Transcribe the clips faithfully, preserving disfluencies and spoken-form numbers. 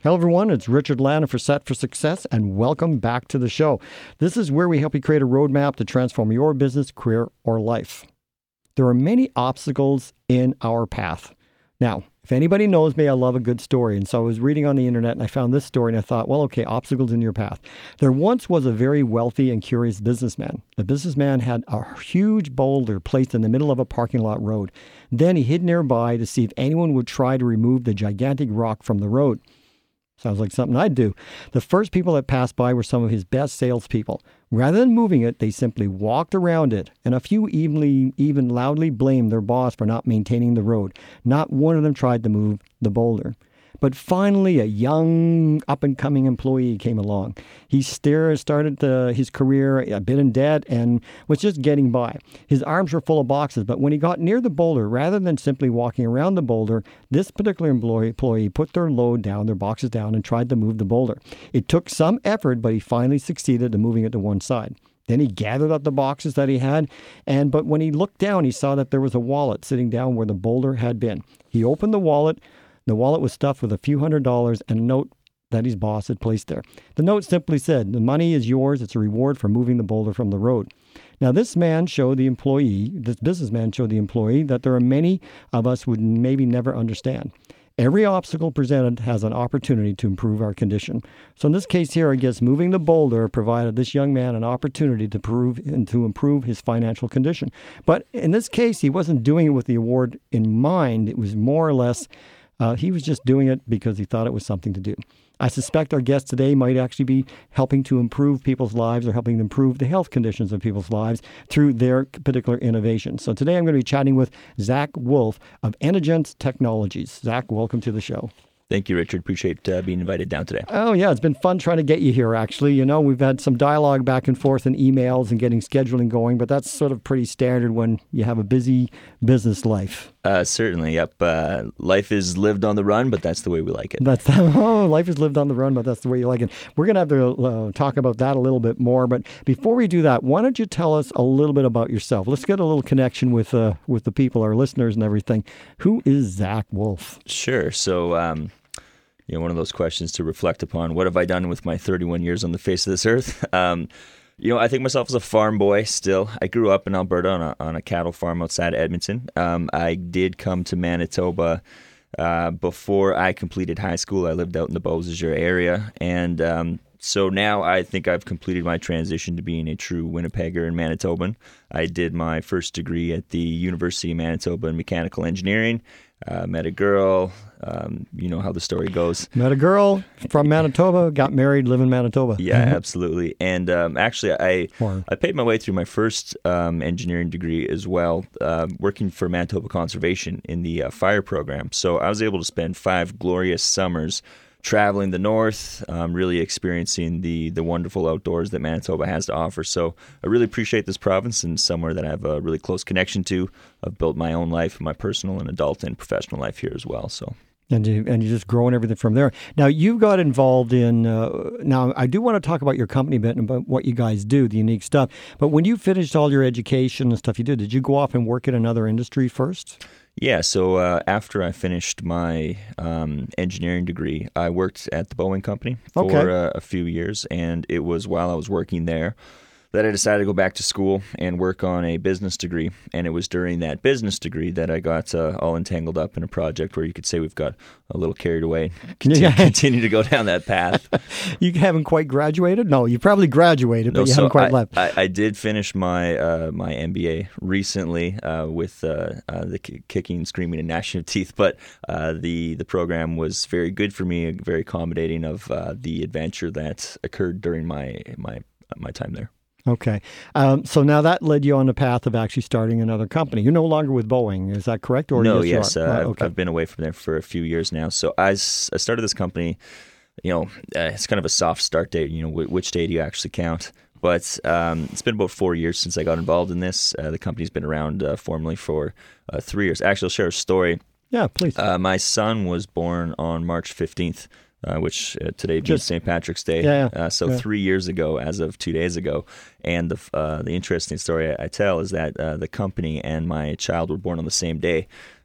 Hello, everyone. It's Richard Lana for Set for Success, and welcome back to the show. This is where we help you create a roadmap to transform your business, career, or life. There are many obstacles in our path. Now, if anybody knows me, I love a good story. And so I was reading on the internet and I found this story and I thought, well, okay, obstacles in your path. There once was a very wealthy and curious businessman. The businessman had a huge boulder placed in the middle of a parking lot road. Then he hid nearby to see if anyone would try to remove the gigantic rock from the road. Sounds like something I'd do. The first people that passed by were some of his best salespeople. Rather than moving it, they simply walked around it, and a few evenly, even loudly blamed their boss for not maintaining the road. Not one of them tried to move the boulder. But finally, a young, up-and-coming employee came along. He stared, started uh, his career a bit in debt and was just getting by. His arms were full of boxes, but when he got near the boulder, rather than simply walking around the boulder, this particular employee, employee put their load down, their boxes down, and tried to move the boulder. It took some effort, but he finally succeeded in moving it to one side. Then he gathered up the boxes that he had, and but when he looked down, he saw that there was a wallet sitting down where the boulder had been. He opened the wallet. The wallet was stuffed with a few hundred dollars and a note that his boss had placed there. The note simply said, "The money is yours. It's a reward for moving the boulder from the road." Now, this man showed the employee, this businessman showed the employee that there are many of us who would maybe never understand. Every obstacle presented has an opportunity to improve our condition. So in this case here, I guess moving the boulder provided this young man an opportunity to prove and to improve his financial condition. But in this case, he wasn't doing it with the award in mind. It was more or less Uh, he was just doing it because he thought it was something to do. I suspect our guest today might actually be helping to improve people's lives or helping to improve the health conditions of people's lives through their particular innovation. So today I'm going to be chatting with Zach Wolf of Energence Technologies. Zach, welcome to the show. Thank you, Richard. Appreciate uh, being invited down today. Oh, yeah. It's been fun trying to get you here, actually. You know, we've had some dialogue back and forth in emails and getting scheduling going, but that's sort of pretty standard when you have a busy business life. Uh, certainly, yep. Uh, life is lived on the run, but that's the way we like it. That's oh, life is lived on the run, but that's the way you like it. We're going to have to uh, talk about that a little bit more. But before we do that, why don't you tell us a little bit about yourself? Let's get a little connection with uh, with the people, our listeners, and everything. Who is Zach Wolf? Sure. So, um, you know, one of those questions to reflect upon. What have I done with my thirty-one years on the face of this earth? Um, You know, I think myself as a farm boy still. I grew up in Alberta on a, on a cattle farm outside Edmonton. Um, I did come to Manitoba uh, before I completed high school. I lived out in the Beausejour area. And um, so now I think I've completed my transition to being a true Winnipegger and Manitoban. I did my first degree at the University of Manitoba in mechanical engineering. Uh, met a girl. Um, you know how the story goes. Met a girl from Manitoba, got married, live in Manitoba. Yeah, absolutely. And um, actually, I Or- I paid my way through my first um, engineering degree as well, uh, working for Manitoba Conservation in the uh, fire program. So I was able to spend five glorious summers traveling the north, um, really experiencing the the wonderful outdoors that Manitoba has to offer. So I really appreciate this province and somewhere that I have a really close connection to. I've built my own life, my personal and adult and professional life here as well. So. And you and you just growing everything from there. Now you got involved in. Uh, now I do want to talk about your company a bit and about what you guys do, the unique stuff. But when you finished all your education and stuff you did, did you go off and work in another industry first? Yeah, so uh, after I finished my um, engineering degree, I worked at the Boeing Company for Okay. uh, a few years, and it was while I was working there that I decided to go back to school and work on a business degree. And it was during that business degree that I got uh, all entangled up in a project where you could say we've got a little carried away. Continue, Yeah. continue to go down that path. You haven't quite graduated? No, you probably graduated, but No, you so haven't quite I, left. I, I did finish my uh, my M B A recently uh, with uh, uh, the k- kicking, screaming, and gnashing of teeth. But uh, the the program was very good for me, very accommodating of uh, the adventure that occurred during my my my time there. Okay. Um, so now that led you on the path of actually starting another company. You're no longer with Boeing. Is that correct? Or No, you yes. are? Uh, Oh, I've, okay. I've been away from there for a few years now. So I, s- I started this company, you know, uh, it's kind of a soft start date. You know, w- which day do you actually count? But um, it's been about four years since I got involved in this. Uh, the company's been around uh, formally for uh, three years. Actually, I'll share a story. Yeah, please. Uh, my son was born on March fifteenth, uh, which uh, today being Just- Saint Patrick's Day. Yeah, yeah, Uh, so yeah. three years ago, as of two days ago. And the uh, the interesting story I, I tell is that uh, the company and my child were born on the same day.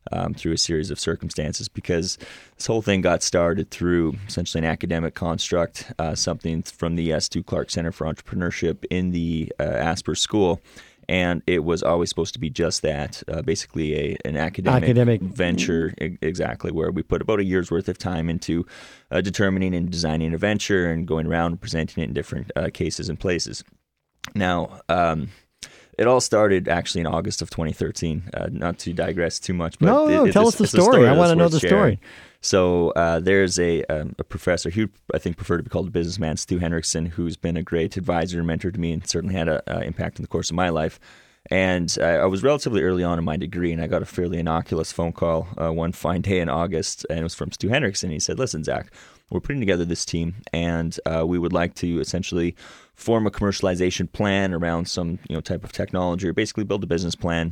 um, through a series of circumstances, because this whole thing got started through essentially an academic construct, uh, something from the uh, Stu Clark Center for Entrepreneurship in the uh, Asper School. And it was always supposed to be just that, uh, basically a, an academic, academic venture, e- exactly, where we put about a year's worth of time into uh, determining and designing a venture and going around and presenting it in different uh, cases and places. Now, um, it all started actually in August of twenty thirteen. Uh, not to digress too much, but no, no, it, tell it's, us the it's story. story I want to know worth the sharing. story. So uh, there's a, um, a professor, he would, I think, prefer to be called a businessman, Stu Henriksen, who's been a great advisor and mentor to me and certainly had an uh, impact in the course of my life. And I, I was relatively early on in my degree, and I got a fairly innocuous phone call uh, one fine day in August, and it was from Stu Henriksen. He said, listen, Zach, we're putting together this team, and uh, we would like to essentially form a commercialization plan around some you know type of technology, or basically build a business plan.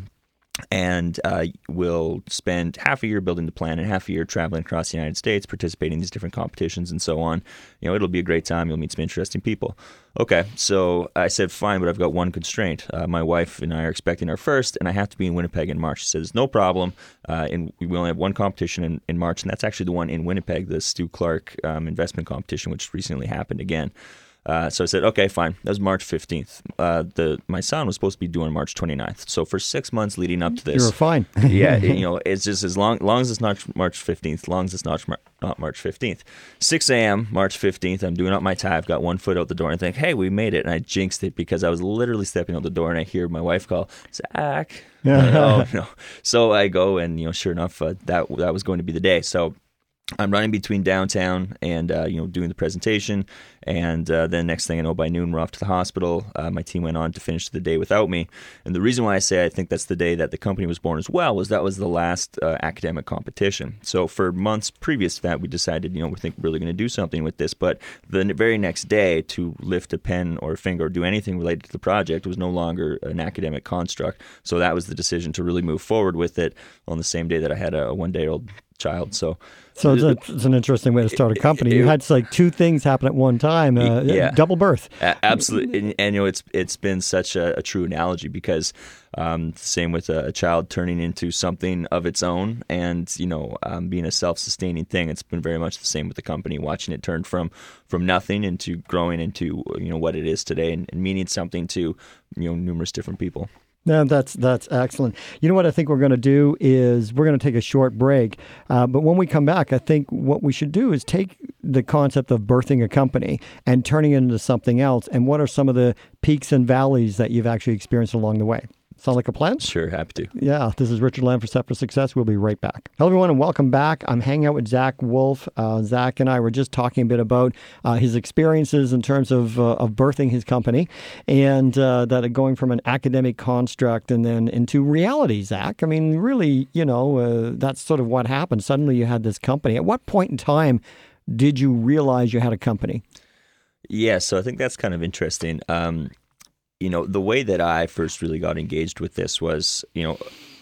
And uh, we'll spend half a year building the plan and half a year traveling across the United States, participating in these different competitions and so on. You know, it'll be a great time. You'll meet some interesting people. Okay, so I said, fine, but I've got one constraint. Uh, my wife and I are expecting our first, and I have to be in Winnipeg in March. She says, no problem. Uh, and we only have one competition in, in March, and that's actually the one in Winnipeg, the Stu Clark um, investment competition, which recently happened again. Uh, so I said, okay, fine. That was March fifteenth. Uh, the my son was supposed to be due on March twenty-ninth. So for six months leading up to this, you were fine. yeah, it, you know, it's just as long, long as it's not March fifteenth, as long as it's not not March fifteenth. six a.m. March fifteenth, I'm doing up my tie. I've got one foot out the door and I think, hey, we made it. And I jinxed it because I was literally stepping out the door and I hear my wife call, Zach. Oh, no. So I go and, you know, sure enough, uh, that that was going to be the day. So I'm running between downtown and, uh, you know, doing the presentation. And uh, then next thing I know, by noon, we're off to the hospital. Uh, my team went on to finish the day without me. And the reason why I say I think that's the day that the company was born as well was that was the last uh, academic competition. So for months previous to that, we decided, you know, we think we're really going to do something with this. But the very next day, to lift a pen or a finger or do anything related to the project was no longer an academic construct. So that was the decision to really move forward with it on the same day that I had a one-day-old child. So So it's, a, it's an interesting way to start a company. You had like two things happen at one time, uh, yeah. double birth. A- absolutely. And, and, you know, it's it's been such a, a true analogy because um, same with a, a child turning into something of its own and, you know, um, being a self-sustaining thing. It's been very much the same with the company, watching it turn from, from nothing into growing into, you know, what it is today and, and meaning something to, you know, numerous different people. No, that's that's excellent. You know what I think we're going to do is we're going to take a short break. Uh, but when we come back, I think what we should do is take the concept of birthing a company and turning it into something else. And what are some of the peaks and valleys that you've actually experienced along the way? Sound like a plan? Sure, happy to. Yeah, this is Richard Lamb for Set for Success. We'll be right back. Hello, everyone, and welcome back. I'm hanging out with Zach Wolf. Uh, Zach and I were just talking a bit about uh, his experiences in terms of uh, of birthing his company and uh, that going from an academic construct and then into reality, Zach. I mean, really, you know, uh, that's sort of what happened. Suddenly you had this company. At what point in time did you realize you had a company? Yeah, so I think that's kind of interesting. Um You know, the way that I first really got engaged with this was, you know,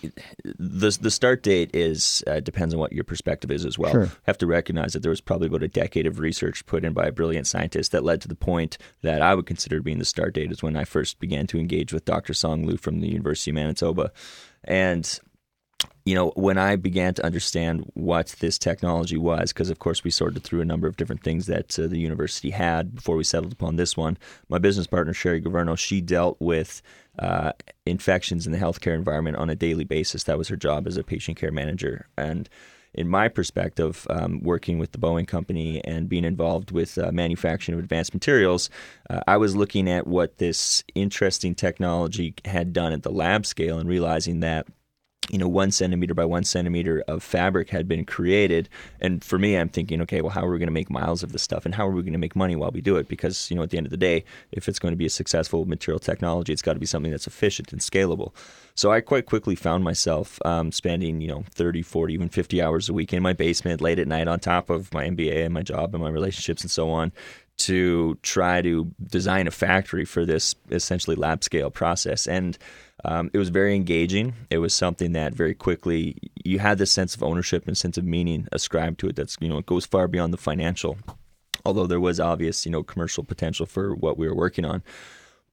the the start date is uh, depends on what your perspective is as well. Sure. You have to recognize that there was probably about a decade of research put in by a brilliant scientist that led to the point that I would consider being the start date is when I first began to engage with Doctor Song Lu from the University of Manitoba. And you know, when I began to understand what this technology was, because of course we sorted through a number of different things that uh, the university had before we settled upon this one. My business partner, Sherry Governo, she dealt with uh, infections in the healthcare environment on a daily basis. That was her job as a patient care manager. And in my perspective, um, working with the Boeing company and being involved with uh, manufacturing of advanced materials, uh, I was looking at what this interesting technology had done at the lab scale and realizing that you know, one centimeter by one centimeter of fabric had been created. And for me, I'm thinking, okay, well, how are we going to make miles of this stuff? And how are we going to make money while we do it? Because, you know, at the end of the day, if it's going to be a successful material technology, it's got to be something that's efficient and scalable. So I quite quickly found myself um, spending, you know, thirty, forty, even fifty hours a week in my basement late at night on top of my M B A and my job and my relationships and so on to try to design a factory for this essentially lab scale process. And Um, it was very engaging. It was something that very quickly you had this sense of ownership and sense of meaning ascribed to it. That's, you know, it goes far beyond the financial, although there was obvious, you know, commercial potential for what we were working on.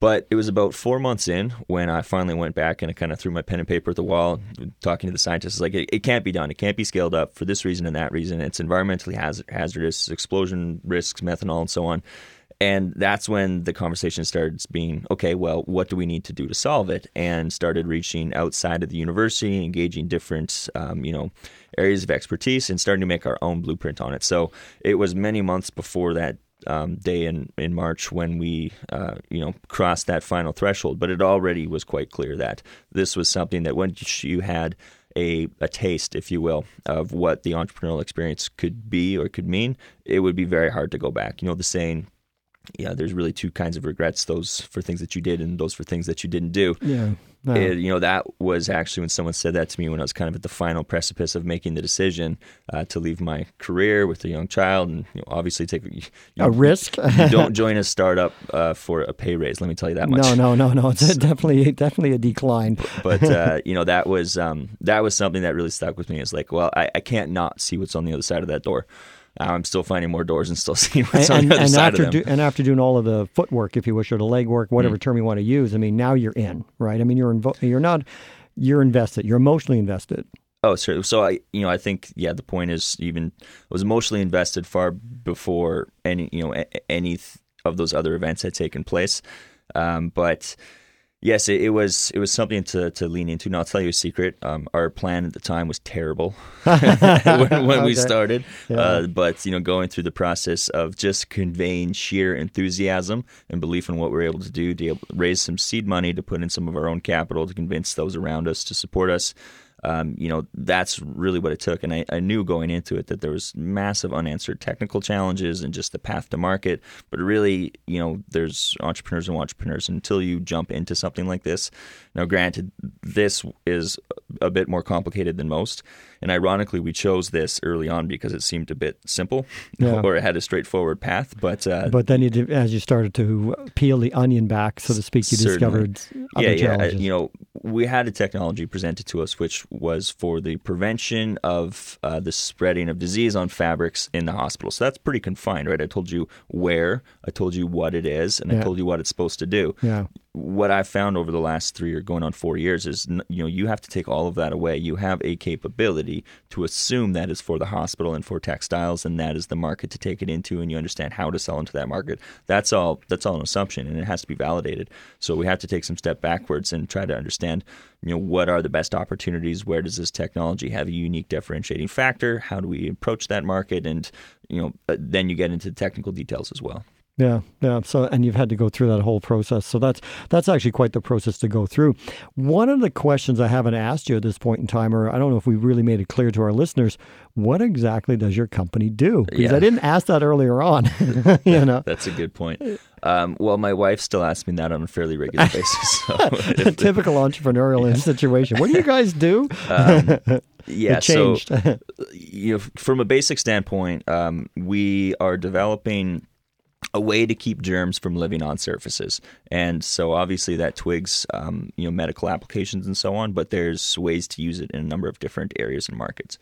But it was about four months in when I finally went back and I kind of threw my pen and paper at the wall, talking to the scientists. Like, it, it can't be done. It can't be scaled up for this reason and that reason. It's environmentally haz- hazardous, explosion risks, methanol, and so on. And that's when the conversation started being, okay, well, what do we need to do to solve it? And started reaching outside of the university, engaging different, um, you know, areas of expertise and starting to make our own blueprint on it. So it was many months before that um, day in, in March when we, uh, you know, crossed that final threshold. But it already was quite clear that this was something that once you had a, a taste, if you will, of what the entrepreneurial experience could be or could mean, it would be very hard to go back. You know, the saying, yeah, there's really two kinds of regrets, those for things that you did and those for things that you didn't do. Yeah. No. It, you know, that was actually when someone said that to me when I was kind of at the final precipice of making the decision uh, to leave my career with a young child and, you know, obviously take you, a risk. You don't join a startup uh, for a pay raise. Let me tell you that much. No, no, no, no. It's so, definitely, definitely a decline. But uh, you know, that was um, that was something that really stuck with me. It's like, well, I, I can't not see what's on the other side of that door. I'm still finding more doors and still seeing what's and, on the other and side after of them. Do, and after doing all of the footwork, if you wish, or the legwork, whatever mm. term you want to use, I mean, now you're in, right? I mean, you're invo- you're not, you're invested. You're emotionally invested. Oh, sure. So I, you know, I think, yeah, the point is even I was emotionally invested far before any, you know, a, any of those other events had taken place. Um, but yes, it, it was it was something to, to lean into. Now, I'll tell you a secret. Um, our plan at the time was terrible when, when okay. we started. Yeah. Uh, but, you know, going through the process of just conveying sheer enthusiasm and belief in what we were able to do, to able to raise some seed money, to put in some of our own capital, to convince those around us to support us. Um, you know, that's really what it took. And I, I knew going into it that there was massive unanswered technical challenges and just the path to market. But really, you know, there's entrepreneurs and entrepreneurs until you jump into something like this. Now, granted, this is a bit more complicated than most. And ironically, we chose this early on because it seemed a bit simple yeah. or it had a straightforward path. But uh, but then you did, as you started to peel the onion back, so to speak, you certainly. discovered other yeah, challenges. Yeah, you know, we had a technology presented to us which was for the prevention of uh, the spreading of disease on fabrics in the hospital. So that's pretty confined, right? I told you where, I told you what it is, and yeah. I told you what it's supposed to do. Yeah. What I've found over the last three or going on four years is, you know, you have to take all of that away. You have a capability to assume that is for the hospital and for textiles, and that is the market to take it into, and you understand how to sell into that market. That's all. That's all an assumption, and it has to be validated. So we have to take some step backwards and try to understand, you know, what are the best opportunities? Where does this technology have a unique differentiating factor? How do we approach that market? And, you know, then you get into the technical details as well. Yeah, yeah. So, and you've had to go through that whole process. So that's that's actually quite the process to go through. One of the questions I haven't asked you at this point in time, or I don't know if we really made it clear to our listeners, what exactly does your company do? Because yeah. I didn't ask that earlier on. you know, that's a good point. Um, well, my wife still asks me that on a fairly regular basis. So a typical entrepreneurial yeah. situation. What do you guys do? Um, Yeah, it changed. so you know, from a basic standpoint, um, we are developing a way to keep germs from living on surfaces. And so obviously that twigs, um, you know, medical applications and so on, but there's ways to use it in a number of different areas and markets.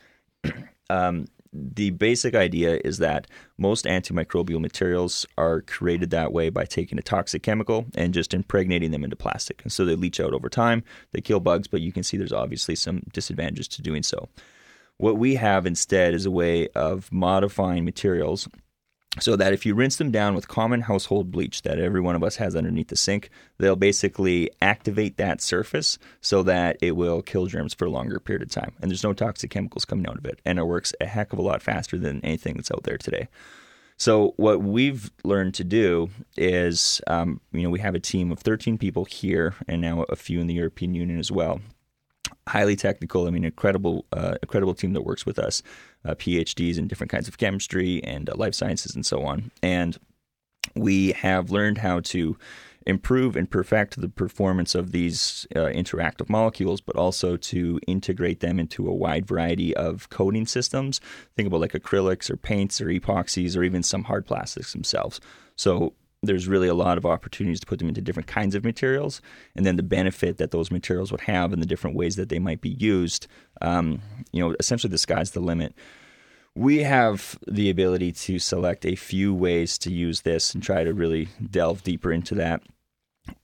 um, the basic idea is that most antimicrobial materials are created that way by taking a toxic chemical and just impregnating them into plastic. And so they leach out over time, they kill bugs, but you can see there's obviously some disadvantages to doing so. What we have instead is a way of modifying materials so that if you rinse them down with common household bleach that every one of us has underneath the sink, they'll basically activate that surface so that it will kill germs for a longer period of time. And there's no toxic chemicals coming out of it. And it works a heck of a lot faster than anything that's out there today. So what we've learned to do is, um, you know, we have a team of thirteen people here and now a few in the European Union as well. Highly technical, I mean, incredible, uh, incredible team that works with us, uh, P H Ds in different kinds of chemistry and uh, life sciences and so on. And we have learned how to improve and perfect the performance of these uh, interactive molecules, but also to integrate them into a wide variety of coating systems. Think about like acrylics or paints or epoxies or even some hard plastics themselves. So there's really a lot of opportunities to put them into different kinds of materials, and then the benefit that those materials would have and the different ways that they might be used, um, you know, essentially the sky's the limit. We have the ability to select a few ways to use this and try to really delve deeper into that.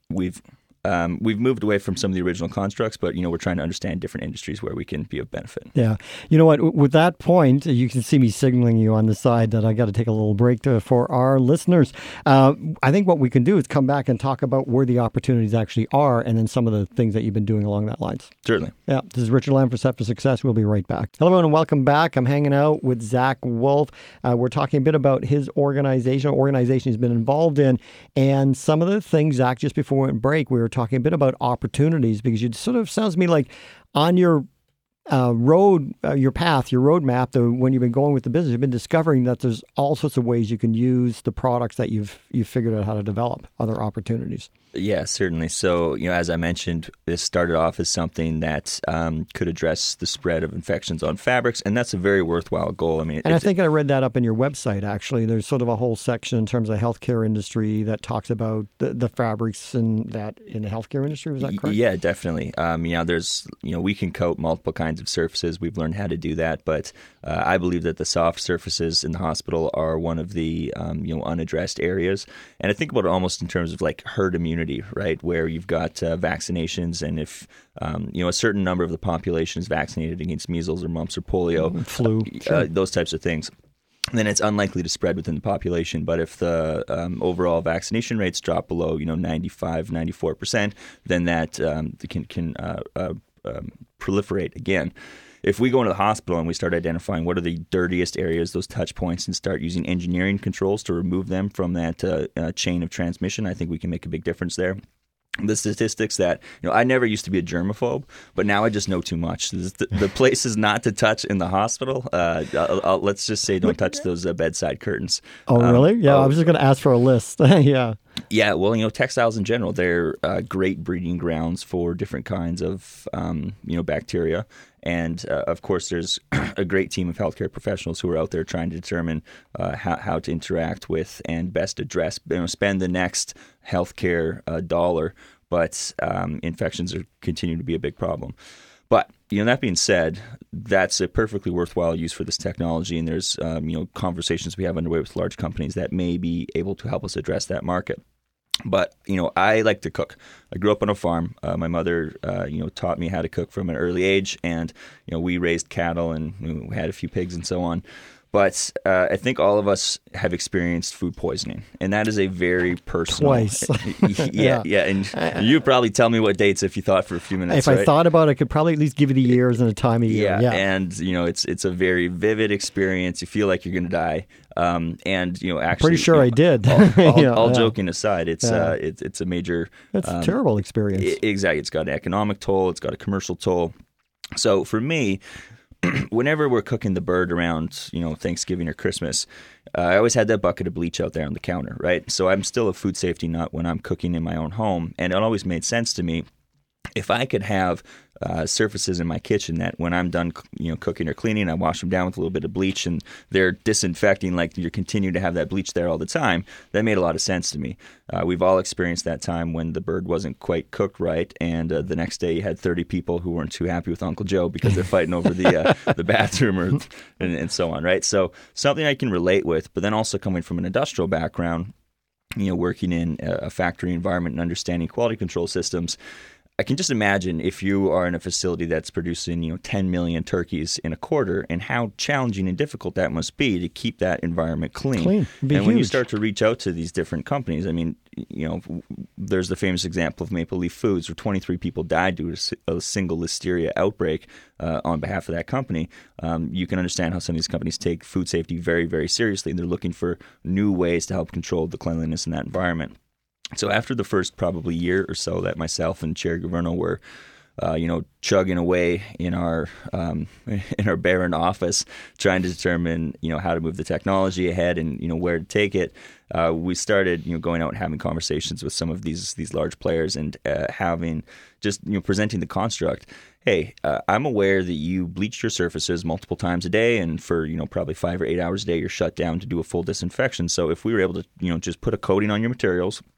we've Um, we've moved away from some of the original constructs, but, you know, we're trying to understand different industries where we can be of benefit. Yeah. You know what? With that point, you can see me signaling you on the side that I got to take a little break to, for our listeners. Uh, I think what we can do is come back and talk about where the opportunities actually are and then some of the things that you've been doing along that lines. Certainly. Yeah. This is Richard Lamb for Set for Success. We'll be right back. Hello, everyone, and welcome back. I'm hanging out with Zach Wolf. Uh, we're talking a bit about his organization, organization he's been involved in, and some of the things, Zach, just before we went break, we were talking a bit about opportunities, because it sort of sounds to me like on your uh, road, uh, your path, your roadmap, the, when you've been going with the business, you've been discovering that there's all sorts of ways you can use the products that you've you've figured out how to develop, other opportunities. Yeah, certainly. So, you know, as I mentioned, this started off as something that um, could address the spread of infections on fabrics, and that's a very worthwhile goal. I mean, and I think I read that up in your website, actually. There's sort of a whole section in terms of the healthcare industry that talks about the, the fabrics and that in the healthcare industry. Was that correct? Yeah, definitely. Um, you know, there's, you know, we can coat multiple kinds of surfaces. We've learned how to do that, but uh, I believe that the soft surfaces in the hospital are one of the, um, you know, unaddressed areas. And I think about it almost in terms of like herd immunity, right, where you've got uh, vaccinations, and if um, you know a certain number of the population is vaccinated against measles or mumps or polio, flu, uh, sure. uh, those types of things, then it's unlikely to spread within the population. But if the um, overall vaccination rates drop below, you know, ninety-five, ninety-four percent, then that um, can can uh, uh, um, proliferate again. If we go into the hospital and we start identifying what are the dirtiest areas, those touch points, and start using engineering controls to remove them from that uh, uh, chain of transmission, I think we can make a big difference there. The statistics that, you know, I never used to be a germaphobe, but now I just know too much. The, the places not to touch in the hospital, uh, I'll, I'll, let's just say don't touch those uh, bedside curtains. Oh, um, really? Yeah, oh, I was just going to ask for a list. Yeah. Yeah, well, you know, textiles in general, they're uh, great breeding grounds for different kinds of, um, you know, bacteria. And, uh, of course, there's a great team of healthcare professionals who are out there trying to determine uh, how, how to interact with and best address, you know, spend the next healthcare uh, dollar. But um, infections are continue to be a big problem. But, you know, that being said, that's a perfectly worthwhile use for this technology. And there's, um, you know, conversations we have underway with large companies that may be able to help us address that market. But, you know, I like to cook. I grew up on a farm. Uh, my mother, uh, you know, taught me how to cook from an early age. And, you know, we raised cattle and we had a few pigs and so on. But uh, I think all of us have experienced food poisoning, and that is a very personal. Twice. yeah, yeah, yeah. And you probably tell me what dates if you thought for a few minutes. If right? I thought about it, I could probably at least give you the years and a time of year. Yeah, yeah. And you know, it's it's a very vivid experience. You feel like you're going to die. Um, and you know, actually, pretty sure you know, I did. All, all, yeah, all yeah. joking aside, it's yeah. uh, it's it's a major. It's um, a terrible experience. I- exactly, it's got an economic toll. It's got a commercial toll. So for me, whenever we're cooking the bird around, you know, Thanksgiving or Christmas, uh, I always had that bucket of bleach out there on the counter, right? So I'm still a food safety nut when I'm cooking in my own home, and it always made sense to me if I could have uh, surfaces in my kitchen that when I'm done, you know, cooking or cleaning, I wash them down with a little bit of bleach, and they're disinfecting, like you continue to have that bleach there all the time. That made a lot of sense to me. Uh, we've all experienced that time when the bird wasn't quite cooked right, and uh, the next day you had thirty people who weren't too happy with Uncle Joe because they're fighting over the uh, the bathroom or, and, and so on, right? So something I can relate with, but then also coming from an industrial background, you know, working in a factory environment and understanding quality control systems, I can just imagine if you are in a facility that's producing, you know, ten million turkeys in a quarter, and how challenging and difficult that must be to keep that environment clean. Clean. It'd be and when you huge. start to reach out to these different companies, I mean, you know, there's the famous example of Maple Leaf Foods where twenty-three people died due to a single listeria outbreak uh, on behalf of that company. Um, you can understand how some of these companies take food safety very, very seriously, and they're looking for new ways to help control the cleanliness in that environment. So after the first probably year or so that myself and Chair Governo were, uh, you know, chugging away in our um, in our barren office, trying to determine, you know, how to move the technology ahead and, you know, where to take it, uh, we started, you know, going out and having conversations with some of these these large players and uh, having just, you know, presenting the construct. Hey, uh, I'm aware that you bleach your surfaces multiple times a day, and for, you know, probably five or eight hours a day, you're shut down to do a full disinfection. So if we were able to, you know, just put a coating on your materials,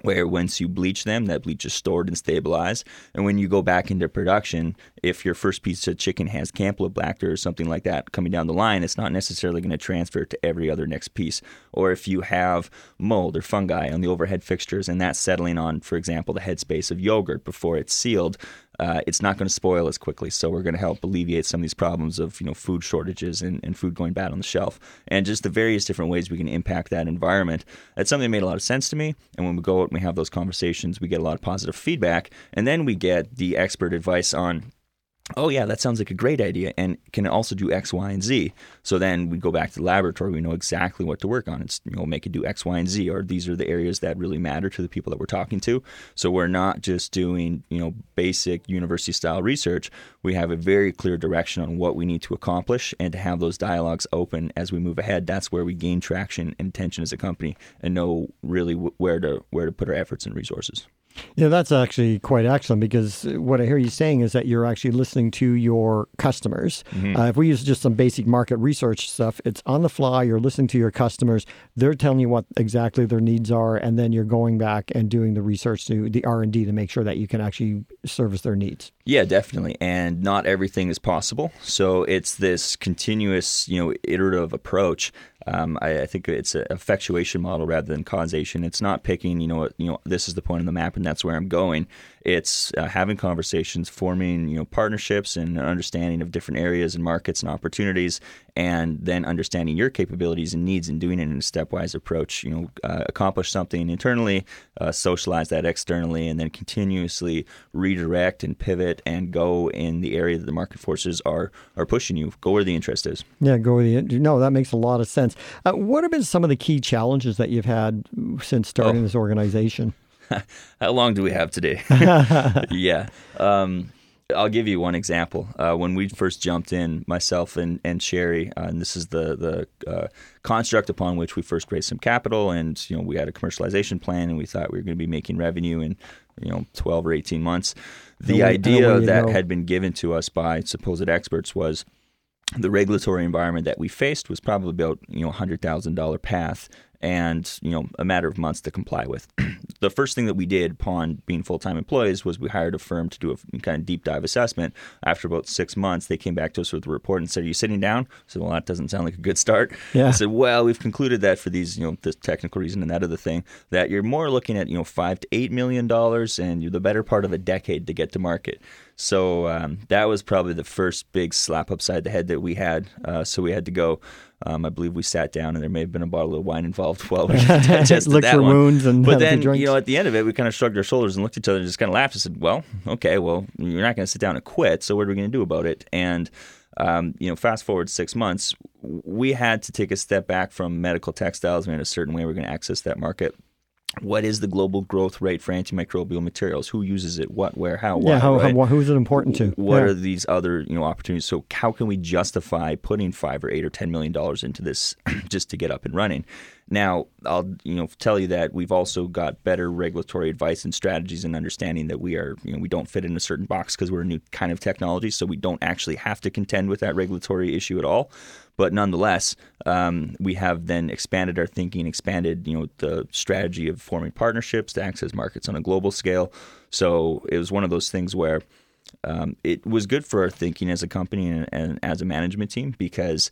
where once you bleach them, that bleach is stored and stabilized. And when you go back into production, if your first piece of chicken has Campylobacter or something like that coming down the line, it's not necessarily going to transfer to every other next piece. Or if you have mold or fungi on the overhead fixtures and that's settling on, for example, the headspace of yogurt before it's sealed, uh, it's not going to spoil as quickly. So we're going to help alleviate some of these problems of, you know, food shortages and, and food going bad on the shelf. And just the various different ways we can impact that environment. That's something that made a lot of sense to me. And when we go out and we have those conversations, we get a lot of positive feedback. And then we get the expert advice on, oh, yeah, that sounds like a great idea and can also do X, Y, and Z. So then we go back to the laboratory. We know exactly what to work on. It's, you know, make it do X, Y, and Z, or these are the areas that really matter to the people that we're talking to. So we're not just doing, you know, basic university-style research. We have a very clear direction on what we need to accomplish, and to have those dialogues open as we move ahead, that's where we gain traction and attention as a company and know really where to where to put our efforts and resources. Yeah, that's actually quite excellent, because what I hear you saying is that you're actually listening to your customers. Mm-hmm. Uh, if we use just some basic market research stuff, it's on the fly, you're listening to your customers, they're telling you what exactly their needs are, and then you're going back and doing the research, to the R and D to make sure that you can actually service their needs. Yeah, definitely. And not everything is possible. So it's this continuous, you know, iterative approach. Um, I, I think it's an effectuation model rather than causation. It's not picking, you know, you know, this is the point on the map and that's where I'm going. It's uh, having conversations, forming, you know, partnerships and an understanding of different areas and markets and opportunities, and then understanding your capabilities and needs and doing it in a stepwise approach. You know, uh, accomplish something internally, uh, socialize that externally, and then continuously redirect and pivot and go in the area that the market forces are are pushing you. Go where the interest is. Yeah, go where the no, that makes a lot of sense. Uh, what have been some of the key challenges that you've had since starting oh. this organization? How long do we have today? yeah. Um, I'll give you one example. Uh, when we first jumped in, myself and, and Sherry, uh, and this is the the uh, construct upon which we first raised some capital, and you know we had a commercialization plan, and we thought we were going to be making revenue in you know twelve or eighteen months. The no, idea that know. had been given to us by supposed experts was the regulatory environment that we faced was probably about you know one hundred thousand dollars path, and you know a matter of months to comply with. The first thing that we did upon being full-time employees was we hired a firm to do a kind of deep dive assessment. After about six months, they came back to us with a report and said, "Are you sitting down?" I said, "Well, that doesn't sound like a good start." Yeah. I said, "Well, we've concluded that for these, you know, this technical reason and that other thing, that you're more looking at, you know, five to eight million dollars, and you're the better part of a decade to get to market." So um, that was probably the first big slap upside the head that we had. Uh, so we had to go. Um, I believe we sat down, and there may have been a bottle of wine involved while we digested Lick that your one. wounds and but then, drinks. you know, at the end of it, we kind of shrugged our shoulders and looked at each other and just kind of laughed and said, "Well, okay, well, you're not going to sit down and quit. So what are we going to do about it?" And um, you know, fast forward six months, we had to take a step back from medical textiles. We had a certain way we we're going to access that market. What is the global growth rate for antimicrobial materials? Who uses it? What, where, how, why? Yeah, how, right? how, who is it important to? What yeah. are these other you know opportunities? So how can we justify putting five or eight or ten million dollars into this just to get up and running? Now, I'll you know tell you that we've also got better regulatory advice and strategies and understanding that we are you know we don't fit in a certain box because we're a new kind of technology, so we don't actually have to contend with that regulatory issue at all. But nonetheless, um, we have then expanded our thinking, expanded you know the strategy of forming partnerships to access markets on a global scale. So it was one of those things where um, it was good for our thinking as a company and, and as a management team, because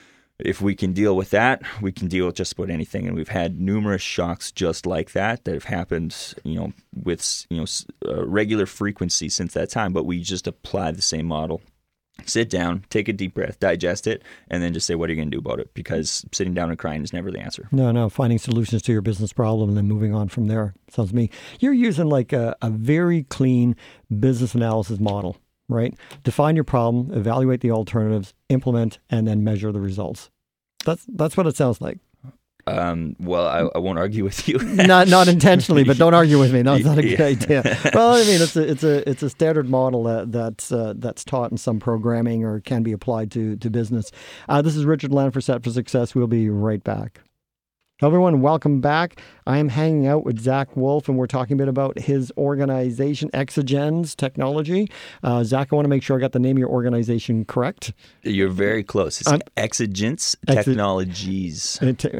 if we can deal with that, we can deal with just about anything. And we've had numerous shocks just like that that have happened, you know, with you know uh, regular frequency since that time. But we just apply the same model. Sit down, take a deep breath, digest it, and then just say, what are you going to do about it? Because sitting down and crying is never the answer. No, no, finding solutions to your business problem and then moving on from there. Sounds to me. You're using like a, a very clean business analysis model, right? Define your problem, evaluate the alternatives, implement, and then measure the results. That's that's what it sounds like. Um, well, I, I won't argue with you. not not intentionally, but don't argue with me. No, it's not a good yeah. idea. Well, I mean, it's a it's a it's a standard model that that's uh, that's taught in some programming or can be applied to to business. Uh, this is Richard Land for Set for Success. We'll be right back. Everyone, welcome back. I am hanging out with Zach Wolf, and we're talking a bit about his organization, Exagens Technology. Uh, Zach, I want to make sure I got the name of your organization correct. You're very close. It's um, Exagens Technologies. Uh, te-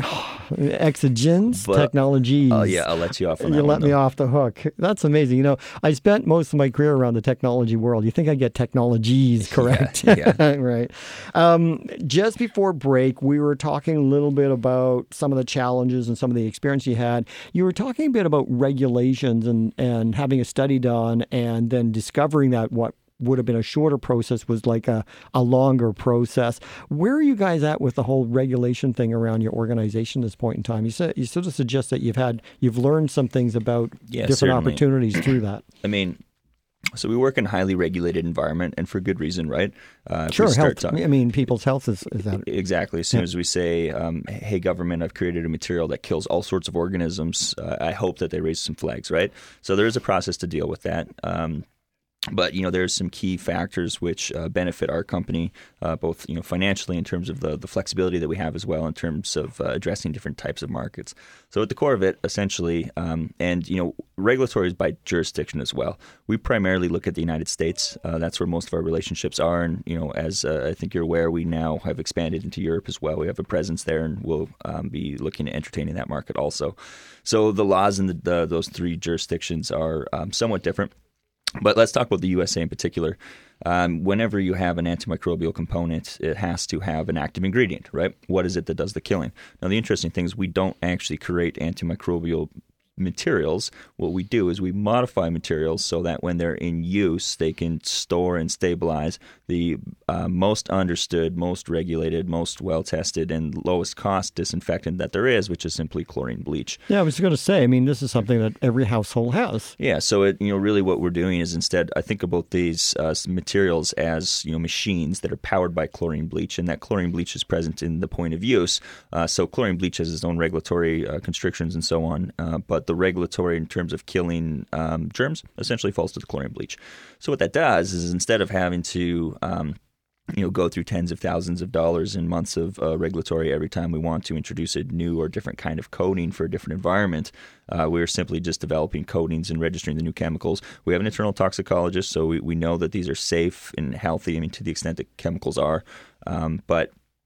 Exagens but, Technologies. Oh, yeah, I'll let you off on that You one, let though. me off the hook. That's amazing. You know, I spent most of my career around the technology world. You think I get technologies correct? Yeah, yeah. Right. Um, just before break, we were talking a little bit about some of the challenges and some of the experience you had. You were talking a bit about regulations and, and having a study done and then discovering that what would have been a shorter process was like a, a longer process. Where are you guys at with the whole regulation thing around your organization at this point in time? You said you sort of suggest that you've had you've learned some things about yeah, different certainly. opportunities through that. I mean, so we work in a highly regulated environment, and for good reason, right? Uh, sure, health. Talking, I mean, people's health is, is that. Exactly. As soon yeah. as we say, um, hey, government, I've created a material that kills all sorts of organisms, uh, I hope that they raise some flags, right? So there is a process to deal with that. Um, But, you know, there's some key factors which uh, benefit our company, uh, both, you know, financially in terms of the, the flexibility that we have as well in terms of uh, addressing different types of markets. So at the core of it, essentially, um, and, you know, regulatory is by jurisdiction as well. We primarily look at the United States. Uh, that's where most of our relationships are. And, you know, as uh, I think you're aware, we now have expanded into Europe as well. We have a presence there, and we'll um, be looking at entertaining that market also. So the laws in the, the, those three jurisdictions are um, somewhat different. But let's talk about the U S A in particular. Um, whenever you have an antimicrobial component, it has to have an active ingredient, right? What is it that does the killing? Now, the interesting thing is we don't actually create antimicrobial materials. What we do is we modify materials so that when they're in use, they can store and stabilize the uh, most understood, most regulated, most well-tested, and lowest cost disinfectant that there is, which is simply chlorine bleach. Yeah, I was going to say, I mean, this is something that every household has. Yeah, so it, you know, really what we're doing is instead, I think about these uh, materials as, you know, machines that are powered by chlorine bleach, and that chlorine bleach is present in the point of use. Uh, so chlorine bleach has its own regulatory uh, constrictions and so on, uh, but the regulatory in terms of killing um, germs essentially falls to the chlorine bleach. So what that does is instead of having to um, you know, go through tens of thousands of dollars and months of uh, regulatory every time we want to introduce a new or different kind of coating for a different environment, uh, we're simply just developing coatings and registering the new chemicals. We have an internal toxicologist, so we, we know that these are safe and healthy, I mean, to the extent that chemicals are. Um, but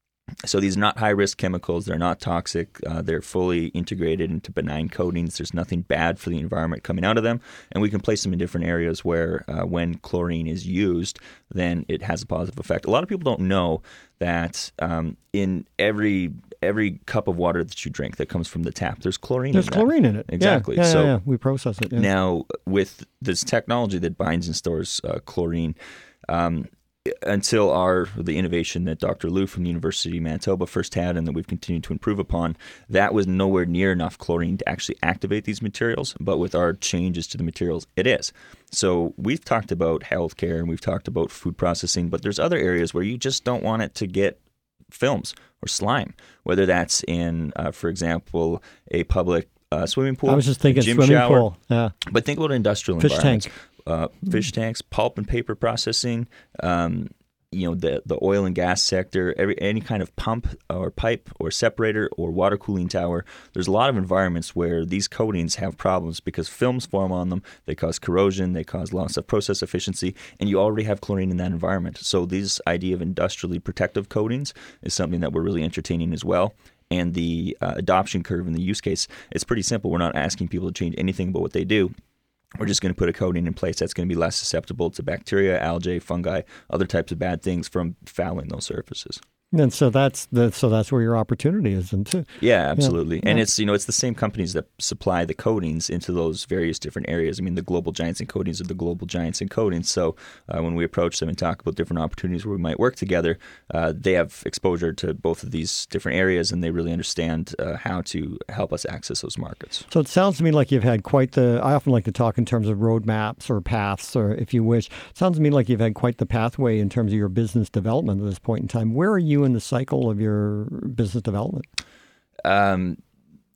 So these are not high-risk chemicals. They're not toxic. Uh, they're fully integrated into benign coatings. There's nothing bad for the environment coming out of them. And we can place them in different areas where uh, when chlorine is used, then it has a positive effect. A lot of people don't know that um, in every every cup of water that you drink that comes from the tap, there's chlorine there's in There's chlorine in it. Exactly. Yeah, yeah, so yeah, yeah. We process it. Yeah. Now, with this technology that binds and stores uh, chlorine, um, until our the innovation that Doctor Liu from the University of Manitoba first had and that we've continued to improve upon, that was nowhere near enough chlorine to actually activate these materials. But with our changes to the materials, it is. So we've talked about healthcare and we've talked about food processing, but there's other areas where you just don't want it to get films or slime, whether that's in, uh, for example, a public uh, swimming pool. I was just thinking gym swimming shower. pool. Yeah. But think about industrial Fish environments. tank. Uh, fish tanks, pulp and paper processing, um, you know, the the oil and gas sector, every any kind of pump or pipe or separator or water cooling tower. There's a lot of environments where these coatings have problems because films form on them. They cause corrosion. They cause loss of process efficiency, and you already have chlorine in that environment. So this idea of industrially protective coatings is something that we're really entertaining as well. And the uh, adoption curve in the use case, it's pretty simple. We're not asking people to change anything about what they do. We're just going to put a coating in place that's going to be less susceptible to bacteria, algae, fungi, other types of bad things from fouling those surfaces. And so that's the so that's where your opportunity is, isn't it? Yeah, absolutely. Yeah. And yeah. it's you know it's the same companies that supply the coatings into those various different areas. I mean, the global giants in coatings are the global giants in coatings. So uh, when we approach them and talk about different opportunities where we might work together, uh, they have exposure to both of these different areas, and they really understand uh, how to help us access those markets. So it sounds to me like you've had quite the. I often like to talk in terms of roadmaps or paths, or if you wish. It sounds to me like you've had quite the pathway in terms of your business development at this point in time. Where are you in the cycle of your business development? Um,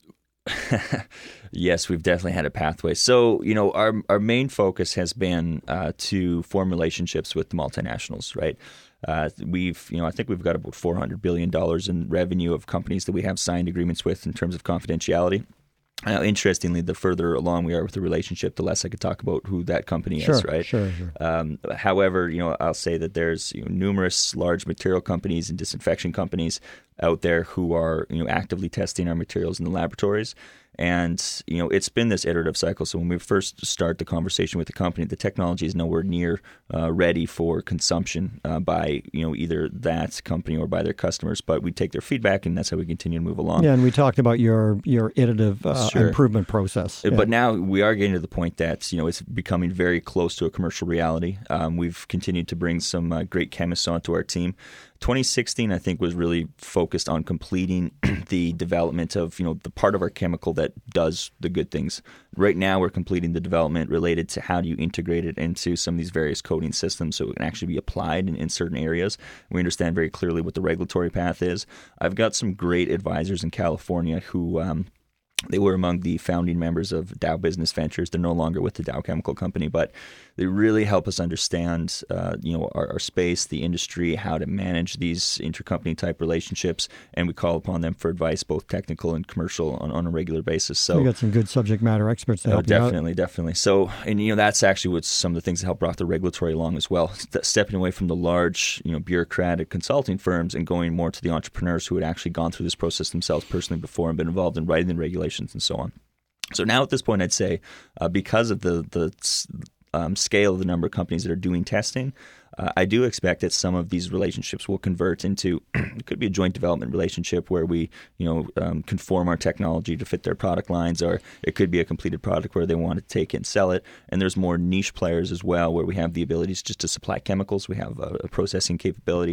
Yes, we've definitely had a pathway. So, you know, our our main focus has been uh, to form relationships with the multinationals, right? Uh, we've, you know, I think we've got about four hundred billion dollars in revenue of companies that we have signed agreements with in terms of confidentiality. Now, interestingly, the further along we are with the relationship, the less I could talk about who that company sure, is, right? Sure, sure. Um, however, you know, I'll say that there's you know, numerous large material companies and disinfection companies out there who are, you know, actively testing our materials in the laboratories. And, you know, it's been this iterative cycle. So when we first start the conversation with the company, the technology is nowhere near uh, ready for consumption uh, by, you know, either that company or by their customers. But we take their feedback, and that's how we continue to move along. Yeah, and we talked about your your iterative uh, Sure. improvement process. But yeah. now we are getting to the point that, you know, it's becoming very close to a commercial reality. Um, we've continued to bring some uh, great chemists onto our team. twenty sixteen, I think, was really focused on completing the development of, you know, the part of our chemical that does the good things. Right now, we're completing the development related to how do you integrate it into some of these various coating systems so it can actually be applied in, in certain areas. We understand very clearly what the regulatory path is. I've got some great advisors in California who um, they were among the founding members of Dow Business Ventures. They're no longer with the Dow Chemical Company, but they really help us understand, uh, you know, our, our space, the industry, how to manage these intercompany type relationships, and we call upon them for advice, both technical and commercial, on, on a regular basis. So you got some good subject matter experts to oh, help you out. definitely, definitely. So, and you know, that's actually what's some of the things that help brought the regulatory along as well. St- stepping away from the large, you know, bureaucratic consulting firms and going more to the entrepreneurs who had actually gone through this process themselves personally before and been involved in writing the regulations and so on. So now at this point, I'd say uh, because of the the um, scale of the number of companies that are doing testing, uh, I do expect that some of these relationships will convert into it could be a joint development relationship where we, you know, um, conform our technology to fit their product lines, or it could be a completed product where they want to take it and sell it. And there's more niche players as well where we have the abilities just to supply chemicals. We have a, a processing capability.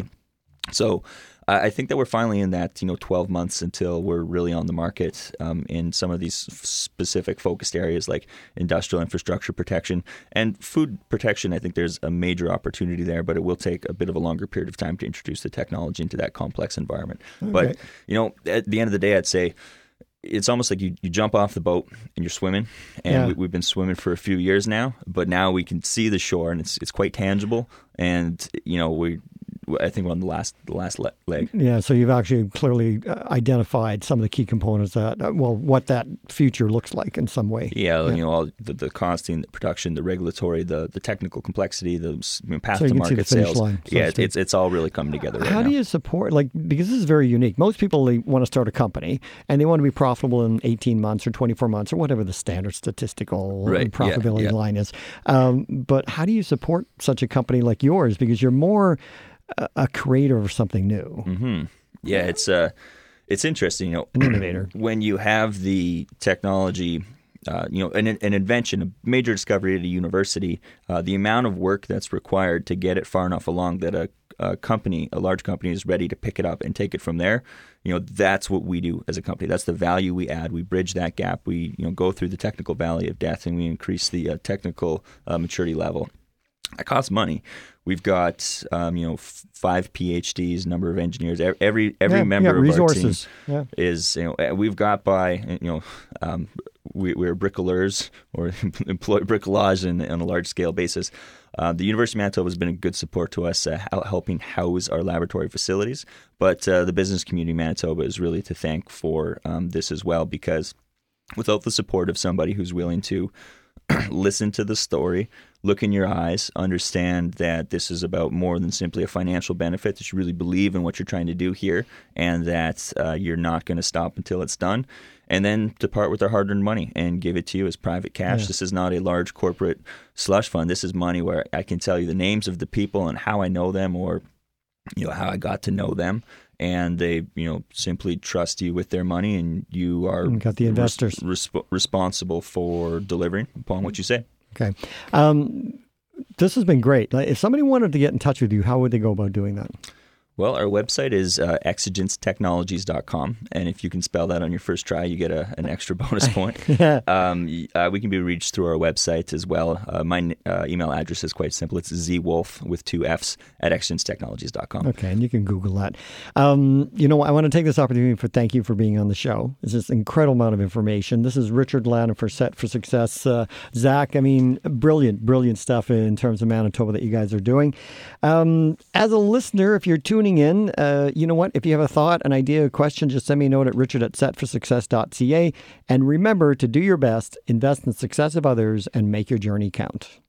So I think that we're finally in that, you know, twelve months until we're really on the market um, in some of these specific focused areas like industrial infrastructure protection and food protection. I think there's a major opportunity there, but it will take a bit of a longer period of time to introduce the technology into that complex environment. Okay. But, you know, at the end of the day, I'd say it's almost like you, you jump off the boat and you're swimming, and yeah. we, we've been swimming for a few years now, but now we can see the shore and it's it's quite tangible, and, you know, we I think we're on the last the last leg. Yeah, so you've actually clearly identified some of the key components that, well, what that future looks like in some way. Yeah, yeah. you know, all the, the costing, the production, the regulatory, the the technical complexity, the you know, path so to market sales. Line, so yeah, it's it's all really coming together right How now. do you support, like, because this is very unique. Most people, they want to start a company and they want to be profitable in eighteen months or twenty-four months or whatever the standard statistical right. profitability yeah, yeah. line is. Um, but how do you support such a company like yours? Because you're more a creator of something new. Mm-hmm. Yeah, it's uh, it's interesting. You know, an innovator. When you have the technology, uh, you know, an, an invention, a major discovery at a university, uh, the amount of work that's required to get it far enough along that a, a company, a large company, is ready to pick it up and take it from there. You know, that's what we do as a company. That's the value we add. We bridge that gap. We, you know, go through the technical valley of death, and we increase the uh, technical uh, maturity level. That costs money. We've got, um, you know, f- five PhDs, number of engineers. Every every yeah, member yeah, of resources. our team yeah. is, you know, we've got by, you know, um, we, we're bricoleurs or employ bricolage in, on a large scale basis. Uh, the University of Manitoba has been a good support to us, uh, helping house our laboratory facilities. But uh, the business community of Manitoba is really to thank for um, this as well, because without the support of somebody who's willing to listen to the story, look in your eyes, understand that this is about more than simply a financial benefit, that you really believe in what you're trying to do here, and that uh, you're not going to stop until it's done, and then to part with their hard-earned money and give it to you as private cash. Yeah. This is not a large corporate slush fund. This is money where I can tell you the names of the people and how I know them, or you know how I got to know them. And they, you know, simply trust you with their money, and you are and got the investors res- resp- responsible for delivering upon what you say. Okay, um, this has been great. If somebody wanted to get in touch with you, how would they go about doing that? Well, our website is uh, exigence technologies dot com, and if you can spell that on your first try, you get a, an extra bonus point. yeah. um, uh, we can be reached through our website as well. Uh, my uh, email address is quite simple. It's zwolf with two F's at exigence technologies dot com. Okay, and you can Google that. Um, you know, I want to take this opportunity for thank you for being on the show. It's this incredible amount of information. This is Richard Lanham for Set for Success. Uh, Zach, I mean, brilliant, brilliant stuff in terms of Manitoba that you guys are doing. Um, as a listener, if you're tuning in, uh, you know what? If you have a thought, an idea, a question, just send me a note at richard at set for success dot c a. And remember to do your best, invest in the success of others, and make your journey count.